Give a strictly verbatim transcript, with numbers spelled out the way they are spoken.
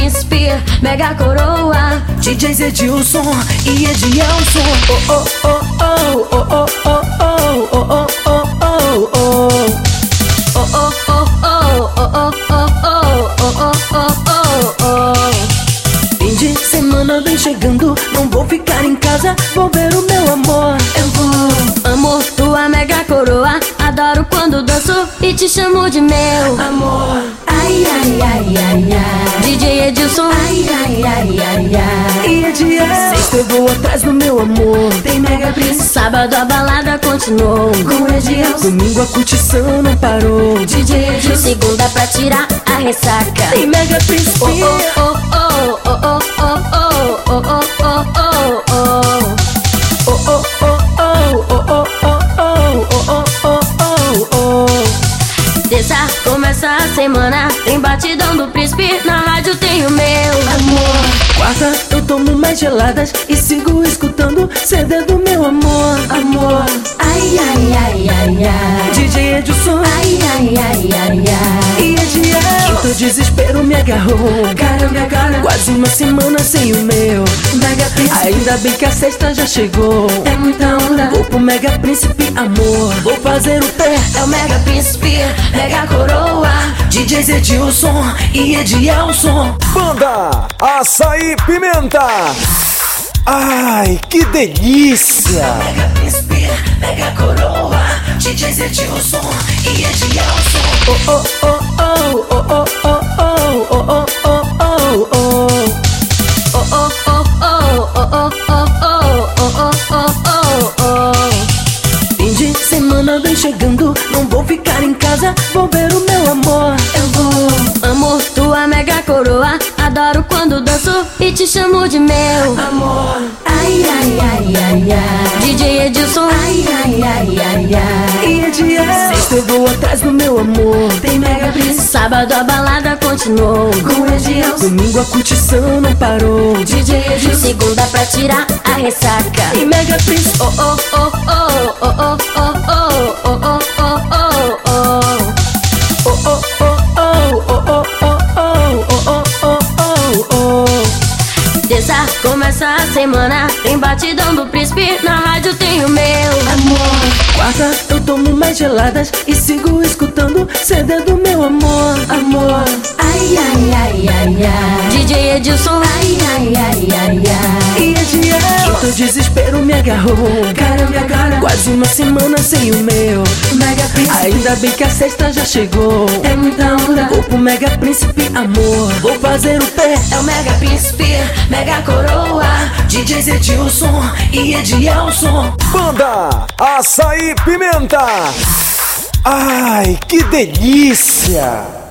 príncipe, mega coroa, D Js Edilson e Edielson. Oh oh oh oh oh oh oh oh oh oh oh oh oh. Oh oh oh oh oh oh oh oh oh oh oh. Fim de semana vem chegando, não vou ficar em casa, vou ver o meu amor. Eu vou, amo tua mega coroa, adoro quando danço e te chamo de meu amor. Ai ai ai ai ai, D J Edilson. Ai ai ai ai ai, E Edielson. Sexta eu vou atrás do meu amor, tem mega príncipe. Sábado a balada continuou com Edielson. Domingo a curtição não parou, D J Edilson. Segunda pra tirar a ressaca, tem mega príncipe. Oh oh oh oh oh oh oh oh oh oh oh oh. Oh oh oh oh oh oh oh oh oh oh oh. Terça começa a semana, tem batidão do príncipe, na rádio tem o meu amor. Quarta eu tomo mais geladas e sigo escutando C D do meu amor. Amor. Ai ai ai ai ai, D J Edilson. Ai ai ai ai ai, E Edielson. Quinto desespero me agarrou, caramba cara, quase uma semana sem o meu mega príncipe. Ainda bem que a sexta já chegou, é muita onda. Vou pro mega príncipe amor, vou fazer o pé. É o mega príncipe, mega coroa, D Js Edilson e Edielson. Banda Açaí Pimenta. Ai, que delícia! Mega príncipe, mega coroa, D Js Edilson e Edielson. Oh oh oh oh oh oh oh oh oh oh oh oh. Oh oh oh oh oh oh oh oh oh oh oh. Fim de semana vem chegando, não vou ficar em casa, vou ver o meu amor. Eu vou, amo tua mega coroa, adoro quando danço e te chamo de meu amor. Ai ai ai ai ai, D J Edilson. Ai ai ai ai ai, E Edielson. Sexta eu vou atrás do meu amor, tem mega príncipe. Sábado a balada continuou com Edielson. Domingo a curtição não parou, D J Edilson. Segunda pra tirar a ressaca, tem mega príncipe. Oh oh oh oh oh oh oh oh oh oh oh oh oh. Oh oh oh oh oh oh oh oh oh oh oh. Terça começa a semana, tem batidão do príncipe, na rádio tem o meu amor. Quarta eu tomo mais geladas e sigo escutando C D do meu amor. Amor. Ai ai ai ai ai, D J Edilson. Ai ai ai ai ai, E Edielson. Quinto desespero me agarrou, caramba cara, quase uma semana sem o meu mega príncipe. Ainda bem que a sexta já chegou, é muita onda. Vou pro mega príncipe amor, vou fazer o pé. É o mega príncipe, mega coroa, D Js Edilson e Edielson. Banda Açaí Pimenta. Ai, que delícia!